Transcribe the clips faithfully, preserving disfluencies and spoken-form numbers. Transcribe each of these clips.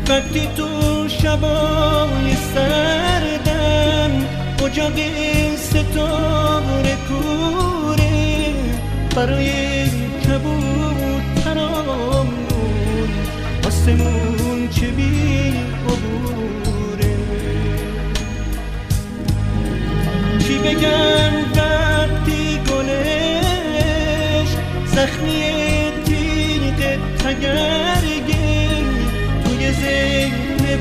وقتی تو شبای سردم اجاق ستاره کوره برای کبوترامون آسمون چه بی عبوره. چی بگم وقتی گلش زخمی تیغ تگرگه توی ذهن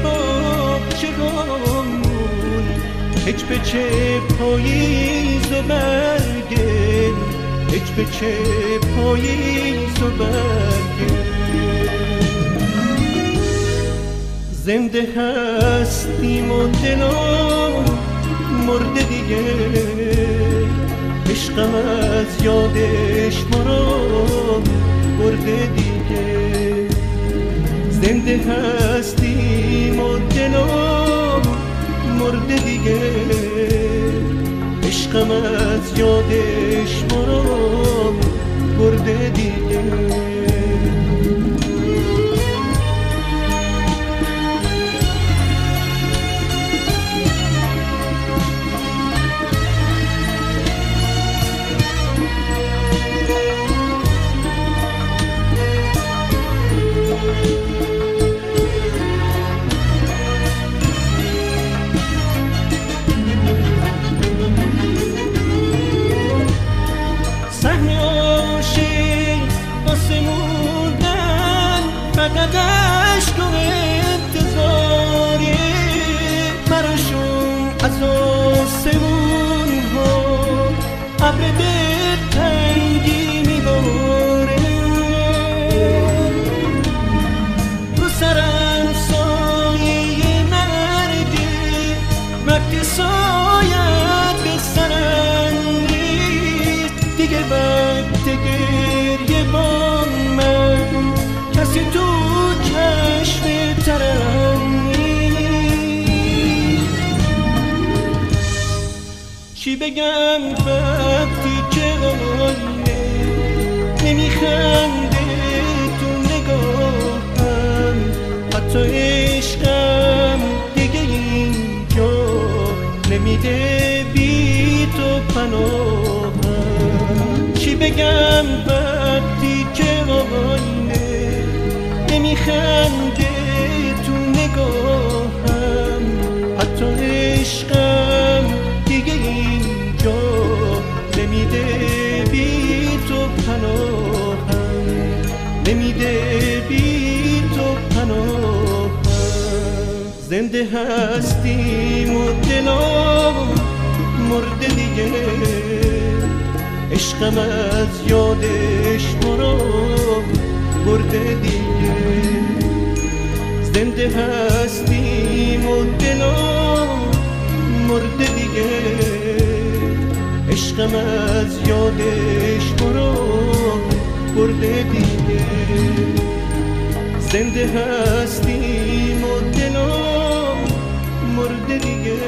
باغچه‌هامون هیچ به چه پاییز و برگه، هیچ به چه پاییز و برگه. زنده هستیم و دلم مرده دیگه، عشقم از یادش ما رو برده دیگه. زنده هستیم و دلم مرده دیگه، عشقم از یادش ما رو برده دیگه. فقط عشق و انتظاری براشون از آسمون ها ابر دلتنگی میباره. رو سرم سایه مرگه وقتی سایت به سرم نیست دیگه، وقت گریه با من کسی تو چشم ترم نیست. چی بگم وقتی که آینه نمیخنده تو نگاهم، حتی عشقم دیگه اینجا نمیده بی تو پناهم. چی بگم وقتی که آینه نمیخنده تو نگاهم، حتی عشقم دیگه اینجا نمیده بی تو پناهم، نمیده بی تو پناهم. زنده هستیم و دلم مرده دیگه، عشقم از یادش ما رو برده دیگه. زنده هستیم و دلم مرده دیگه، عشقم از یادش ما رو برده دیگه. زنده هستیم و دلم مرده دیگه،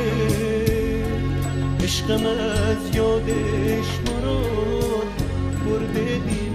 عشقم از یادش ما رو برده دیگه.